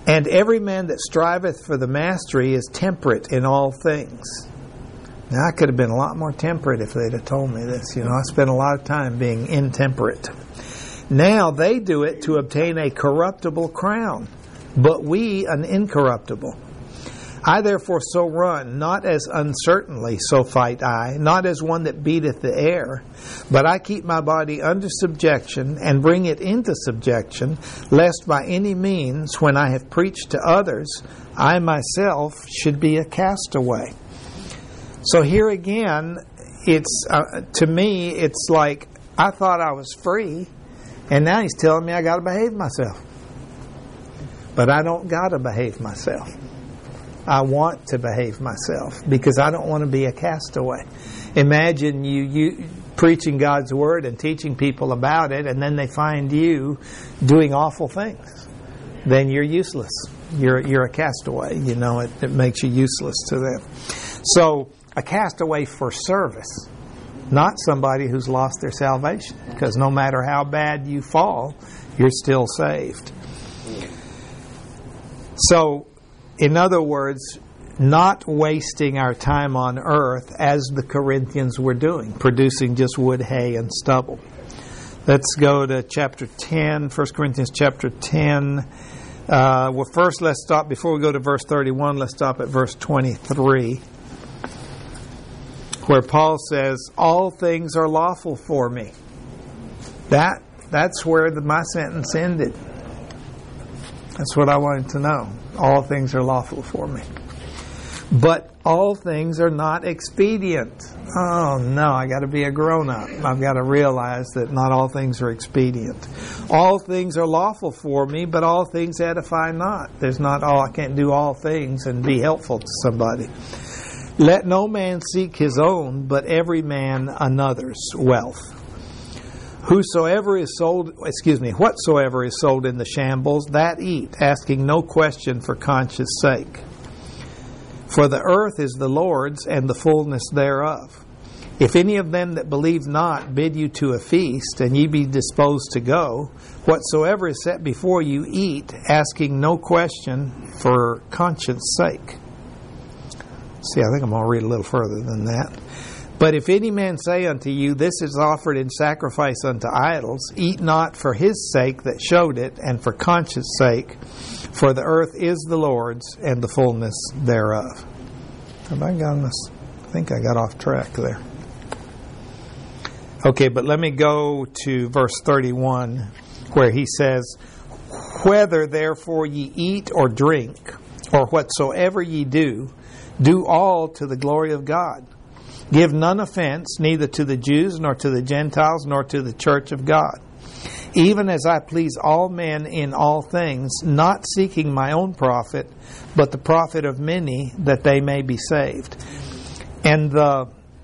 And every man that striveth for the mastery is temperate in all things. Now, I could have been a lot more temperate if they'd have told me this. You know, I spent a lot of time being intemperate. Now they do it to obtain a corruptible crown, but we an incorruptible. I therefore so run, not as uncertainly, so fight I, not as one that beateth the air, but I keep my body under subjection, and bring it into subjection, lest by any means, when I have preached to others, I myself should be a castaway. So here again, it's uh, to me, it's like I thought I was free, and now he's telling me I got to behave myself. But I don't got to behave myself. I want to behave myself because I don't want to be a castaway. Imagine you, you preaching God's Word and teaching people about it, and then they find you doing awful things. Then you're useless. You're you're a castaway. You know, it, it makes you useless to them. So, a castaway for service, not somebody who's lost their salvation. Because no matter how bad you fall, you're still saved. So, in other words, not wasting our time on earth as the Corinthians were doing, producing just wood, hay, and stubble. Let's go to chapter ten, First Corinthians chapter ten. Uh, well, first let's stop, before we go to verse thirty-one, let's stop at verse twenty-three, where Paul says, all things are lawful for me. That That's where the, my sentence ended. That's what I wanted to know. All things are lawful for me. But all things are not expedient. Oh no, I got to be a grown-up. I've got to realize that not all things are expedient. All things are lawful for me, but all things edify not. There's not all, I can't do all things and be helpful to somebody. Let no man seek his own, but every man another's wealth. Whosoever is sold, excuse me, whatsoever is sold in the shambles, that eat, asking no question for conscience sake. For the earth is the Lord's, and the fullness thereof. If any of them that believe not bid you to a feast, and ye be disposed to go, whatsoever is set before you, eat, asking no question for conscience sake. See, I think I'm going to read a little further than that. But if any man say unto you, this is offered in sacrifice unto idols, eat not for his sake that showed it, and for conscience sake, for the earth is the Lord's, and the fullness thereof. Have I gotten this? I think I got off track there. Okay, but let me go to verse thirty-one, where he says, whether therefore ye eat or drink, or whatsoever ye do, do all to the glory of God. Give none offense, neither to the Jews, nor to the Gentiles, nor to the church of God. Even as I please all men in all things, not seeking my own profit, but the profit of many, that they may be saved. And the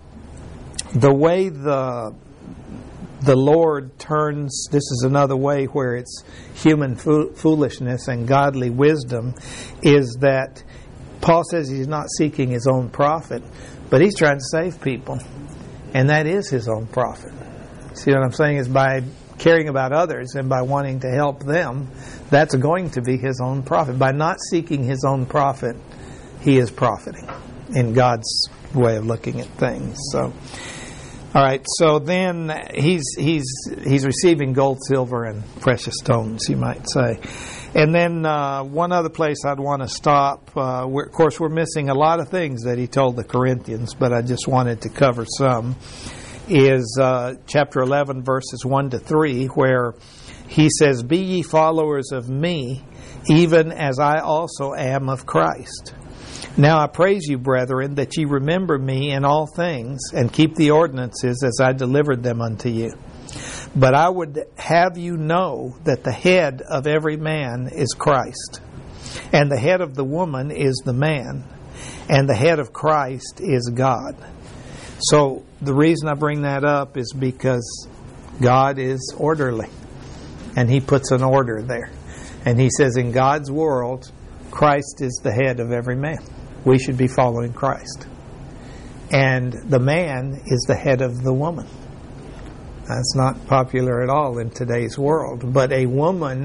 the way the the Lord turns, this is another way where it's human fo- foolishness and godly wisdom, is that Paul says he's not seeking his own profit, but he's trying to save people. And that is his own profit. See what I'm saying? Is by caring about others and by wanting to help them, that's going to be his own profit. By not seeking his own profit, he is profiting in God's way of looking at things. So, all right. So then he's he's he's receiving gold, silver, and precious stones, you might say. And then uh, one other place I'd want to stop. Uh, we're, of course, we're missing a lot of things that he told the Corinthians, but I just wanted to cover some. Is uh, chapter eleven, verses one to three, where he says, be ye followers of me, even as I also am of Christ. Now I praise you, brethren, that ye remember me in all things, and keep the ordinances as I delivered them unto you. But I would have you know that the head of every man is Christ, and the head of the woman is the man, and the head of Christ is God. So the reason I bring that up is because God is orderly, and He puts an order there. And He says in God's world, Christ is the head of every man. We should be following Christ. And the man is the head of the woman. That's not popular at all in today's world. But a woman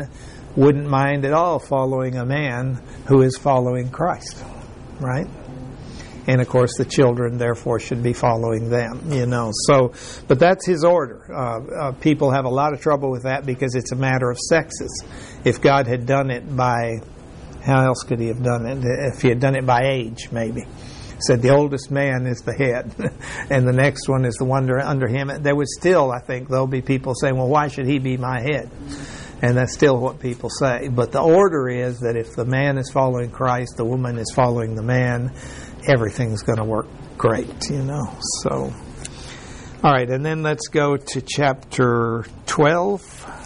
wouldn't mind at all following a man who is following Christ, right? And of course the children therefore should be following them, you know. So, but that's his order. Uh, uh, people have a lot of trouble with that because it's a matter of sexes. If God had done it by, how else could he have done it? If he had done it by age, maybe. Said the oldest man is the head and the next one is the one under him. There would still, I think, there'll be people saying, well, why should he be my head? And that's still what people say. But the order is that if the man is following Christ, the woman is following the man, everything's going to work great, you know. So, all right, and then let's go to chapter twelve.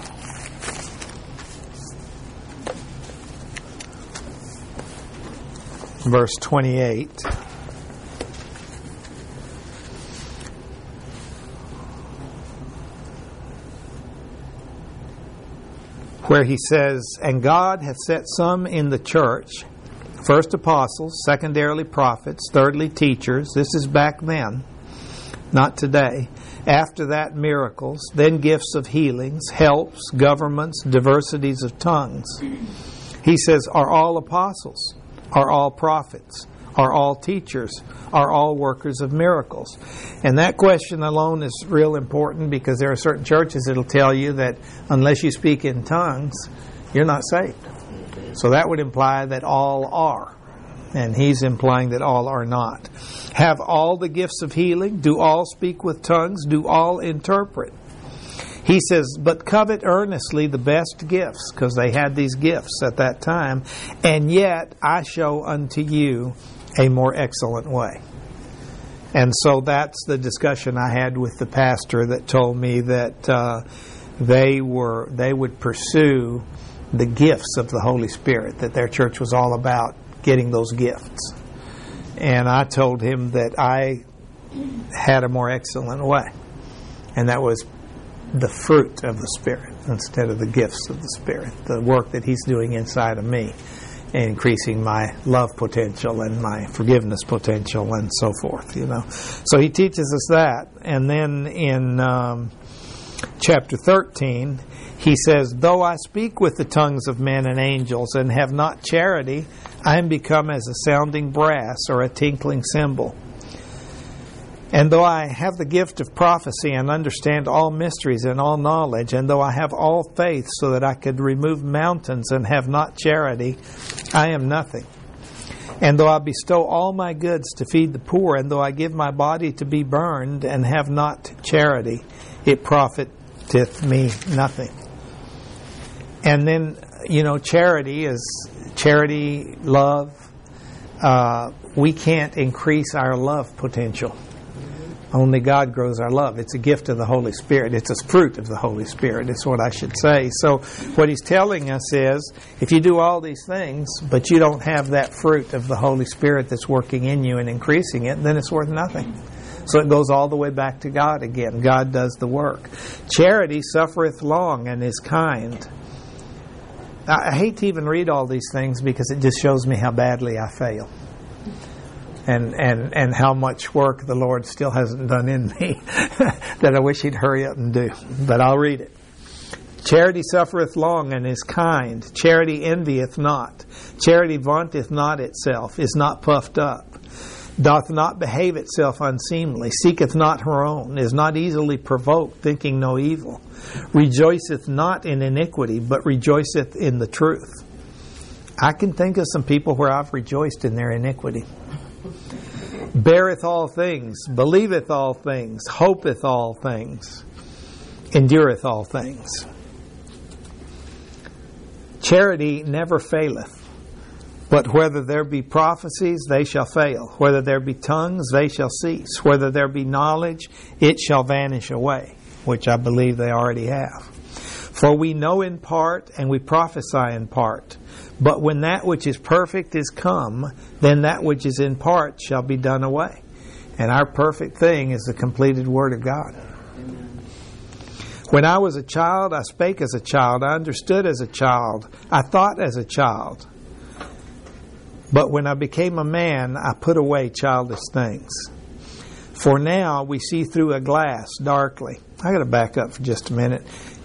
Verse twenty-eight. Where he says, and God hath set some in the church, first apostles, secondarily prophets, thirdly teachers. This is back then, not today. After that, miracles, then gifts of healings, helps, governments, diversities of tongues. He says, are all apostles? Are all prophets? Are all teachers? Are all workers of miracles? And that question alone is real important because there are certain churches that will tell you that unless you speak in tongues, you're not saved. So that would imply that all are. And he's implying that all are not. Have all the gifts of healing? Do all speak with tongues? Do all interpret? He says, but covet earnestly the best gifts, because they had these gifts at that time, and yet I show unto you a more excellent way. And so that's the discussion I had with the pastor that told me that uh, they were they would pursue the gifts of the Holy Spirit, that their church was all about getting those gifts. And I told him that I had a more excellent way, and that was the fruit of the Spirit instead of the gifts of the Spirit, the work that he's doing inside of me, increasing my love potential and my forgiveness potential and so forth, you know. So he teaches us that. And then in um, chapter thirteen, he says, though I speak with the tongues of men and angels and have not charity, I am become as a sounding brass or a tinkling cymbal. And though I have the gift of prophecy and understand all mysteries and all knowledge, and though I have all faith so that I could remove mountains and have not charity, I am nothing. And though I bestow all my goods to feed the poor, and though I give my body to be burned and have not charity, it profiteth me nothing. And then, you know, charity is charity, love. Uh, we can't increase our love potential. Only God grows our love. It's a gift of the Holy Spirit. It's a fruit of the Holy Spirit, is what I should say. So what he's telling us is, if you do all these things, but you don't have that fruit of the Holy Spirit that's working in you and increasing it, then it's worth nothing. So it goes all the way back to God again. God does the work. Charity suffereth long and is kind. I hate to even read all these things because it just shows me how badly I fail. And, and and how much work the Lord still hasn't done in me that I wish He'd hurry up and do. But I'll read it. Charity suffereth long and is kind. Charity envieth not. Charity vaunteth not itself, is not puffed up, doth not behave itself unseemly, seeketh not her own, is not easily provoked, thinking no evil, rejoiceth not in iniquity, but rejoiceth in the truth. I can think of some people where I've rejoiced in their iniquity. Beareth all things, believeth all things, hopeth all things, endureth all things. Charity never faileth, but whether there be prophecies, they shall fail. Whether there be tongues, they shall cease. Whether there be knowledge, it shall vanish away, which I believe they already have. For we know in part, and we prophesy in part. But when that which is perfect is come, then that which is in part shall be done away. And our perfect thing is the completed Word of God. Amen. When I was a child, I spake as a child. I understood as a child. I thought as a child. But when I became a man, I put away childish things. For now we see through a glass darkly. I got to back up for just a minute.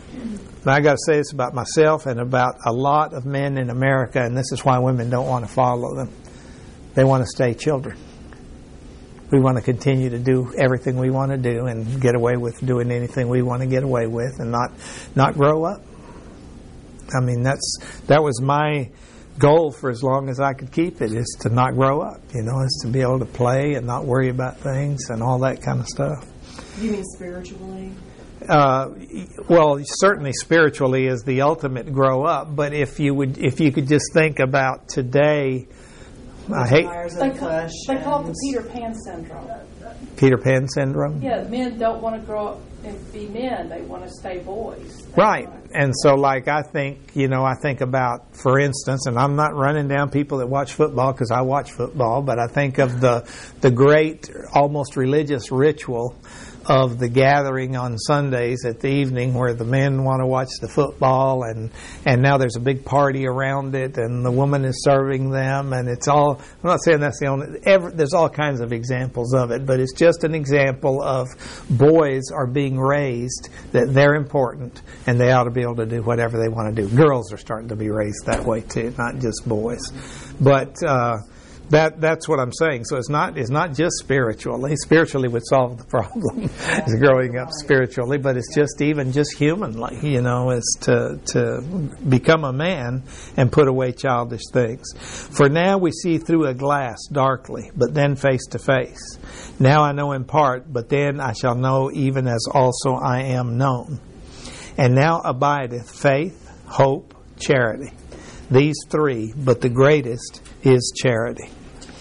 And I got to say this about myself and about a lot of men in America, and this is why women don't want to follow them. They want to stay children. We want to continue to do everything we want to do and get away with doing anything we want to get away with and not not grow up. I mean, that's that was my goal for as long as I could keep it, is to not grow up, you know, is to be able to play and not worry about things and all that kind of stuff. You mean spiritually? Uh, well, certainly spiritually is the ultimate grow up, but if you would, if you could just think about today, I hate They call, They call it the Peter Pan syndrome. Peter Pan syndrome. Yeah, men don't want to grow up and be men. They want to stay boys. They Right. want to- And so, like, I think, you know, I think about, for instance, and I'm not running down people that watch football because I watch football, but I think of the the great, almost religious ritual of the gathering on Sundays at the evening where the men want to watch the football, and, and now there's a big party around it, and the woman is serving them, and it's all, I'm not saying that's the only, every, there's all kinds of examples of it, but it's just an example of boys are being raised that they're important, and they ought to be able to do whatever they want to do. Girls are starting to be raised that way too, not just boys. But, uh, That that's what I'm saying. So it's not it's not just spiritually. Spiritually would solve the problem, is growing up spiritually, but it's just even just humanly, you know, is to to become a man and put away childish things. For now we see through a glass darkly, but then face to face. Now I know in part, but then I shall know even as also I am known. And now abideth faith, hope, charity. These three, but the greatest is charity.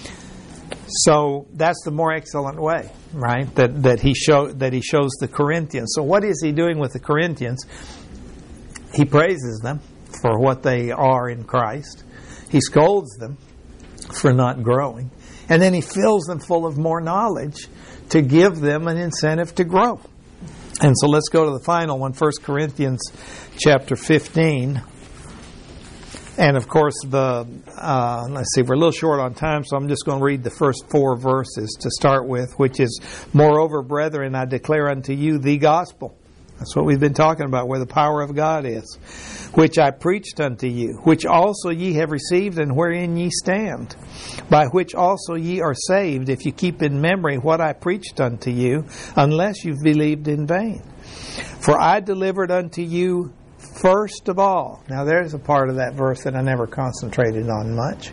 So that's the more excellent way, right? That that he show that he shows the Corinthians. So what is he doing with the Corinthians? He praises them for what they are in Christ. He scolds them for not growing, and then he fills them full of more knowledge to give them an incentive to grow. And so let's go to the final one, First Corinthians chapter fifteen. And of course, the uh, let's see, we're a little short on time, so I'm just going to read the first four verses to start with, which is, "Moreover, brethren, I declare unto you the gospel." That's what we've been talking about, where the power of God is. "Which I preached unto you, which also ye have received, and wherein ye stand, by which also ye are saved, if you keep in memory what I preached unto you, unless you've believed in vain. For I delivered unto you first of all." Now there's a part of that verse that I never concentrated on much.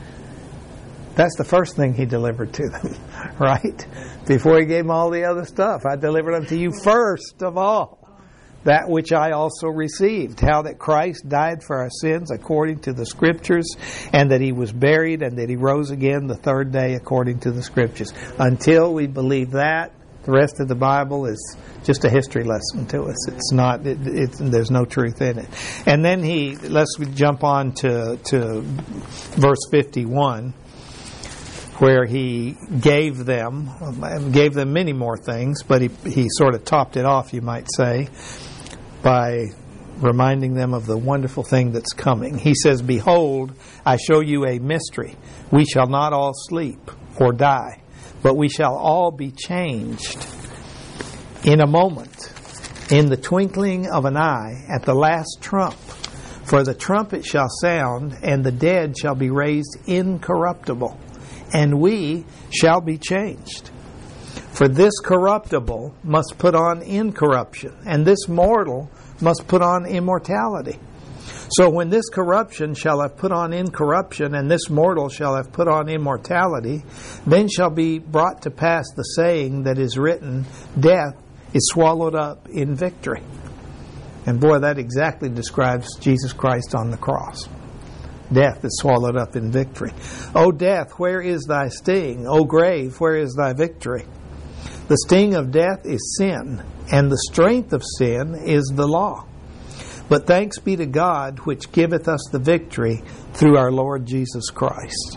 That's the first thing he delivered to them, right? Before he gave them all the other stuff. "I delivered unto you first of all that which I also received, how that Christ died for our sins according to the Scriptures, and that he was buried, and that he rose again the third day according to the Scriptures." Until we believe that, the rest of the Bible is just a history lesson to us. It's not. It, it's there's no truth in it. And then he let's jump on to to verse fifty-one, where he gave them gave them many more things, but he he sort of topped it off, you might say, by reminding them of the wonderful thing that's coming. He says, "Behold, I show you a mystery. We shall not all sleep or die, but we shall all be changed in a moment, in the twinkling of an eye, at the last trump. For the trumpet shall sound, and the dead shall be raised incorruptible, and we shall be changed. For this corruptible must put on incorruption, and this mortal must put on immortality. So when this corruption shall have put on incorruption, and this mortal shall have put on immortality, then shall be brought to pass the saying that is written, Death is swallowed up in victory." And boy, that exactly describes Jesus Christ on the cross. Death is swallowed up in victory. "O death, where is thy sting? O grave, where is thy victory? The sting of death is sin, and the strength of sin is the law. But thanks be to God, which giveth us the victory through our Lord Jesus Christ."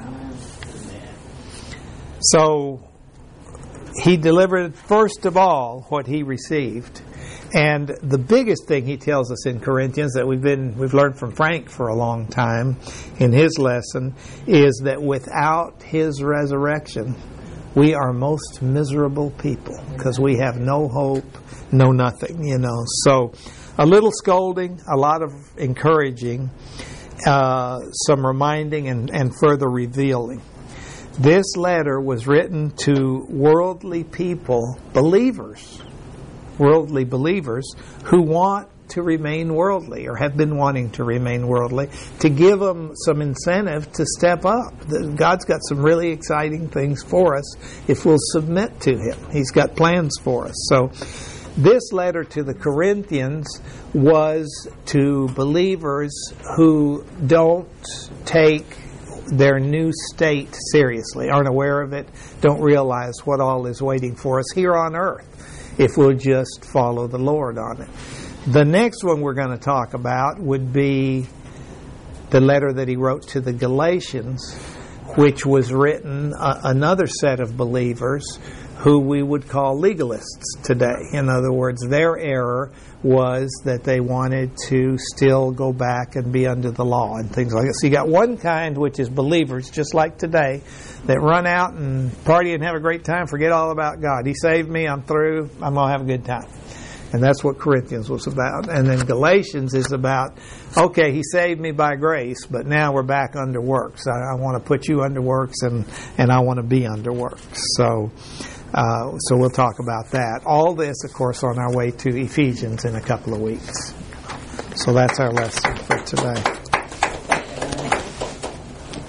So he delivered first of all what he received. And the biggest thing he tells us in Corinthians that we've been we've learned from Frank for a long time in his lesson is that without his resurrection, we are most miserable people because we have no hope, no nothing, you know. So a little scolding, a lot of encouraging, uh, some reminding and, and further revealing. This letter was written to worldly people, believers, worldly believers who want to remain worldly or have been wanting to remain worldly, to give them some incentive to step up. God's got some really exciting things for us if we'll submit to Him. He's got plans for us. So this letter to the Corinthians was to believers who don't take their new state seriously, aren't aware of it, don't realize what all is waiting for us here on earth if we'll just follow the Lord on it. The next one we're going to talk about would be the letter that he wrote to the Galatians, which was written uh, another set of believers who we would call legalists today. In other words, their error was that they wanted to still go back and be under the law and things like that. So you got one kind, which is believers, just like today, that run out and party and have a great time, forget all about God. He saved me, I'm through, I'm going to have a good time. And that's what Corinthians was about. And then Galatians is about, okay, He saved me by grace, but now we're back under works. I, I want to put you under works, and, and I want to be under works. So, uh, so we'll talk about that. All this, of course, on our way to Ephesians in a couple of weeks. So that's our lesson for today.